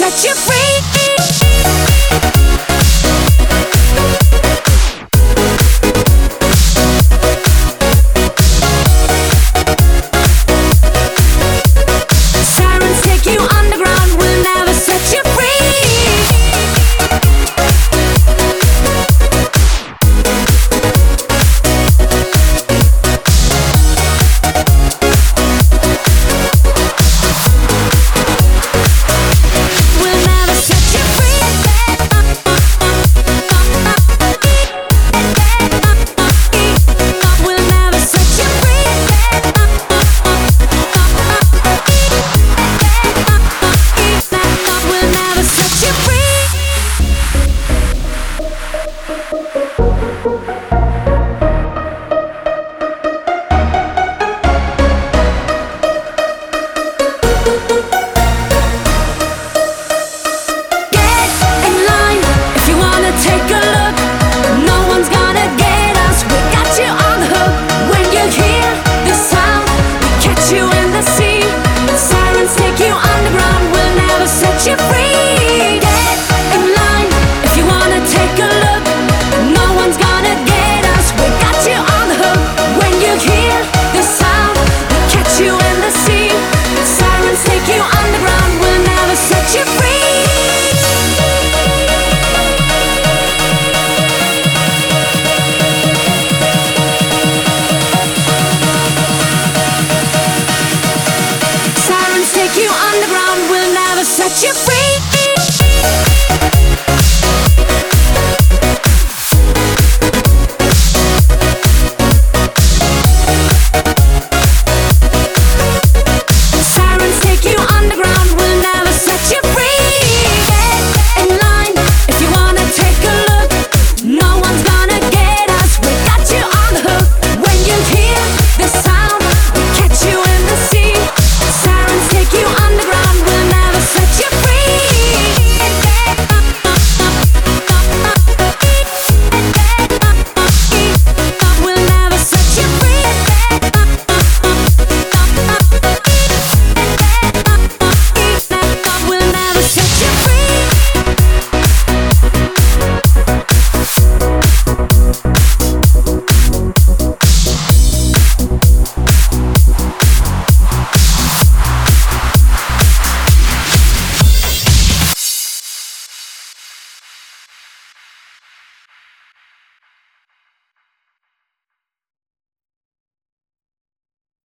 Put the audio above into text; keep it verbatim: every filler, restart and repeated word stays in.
set you free. Sirens take you underground, will never set you free. You free. Get in line if you wanna take a look. No one's gonna get us. We got you on the hook. When you hear the sound, we catch you in the sea. Sirens take you underground, we'll never set you free. Sirens take you underground, we'll never set you free.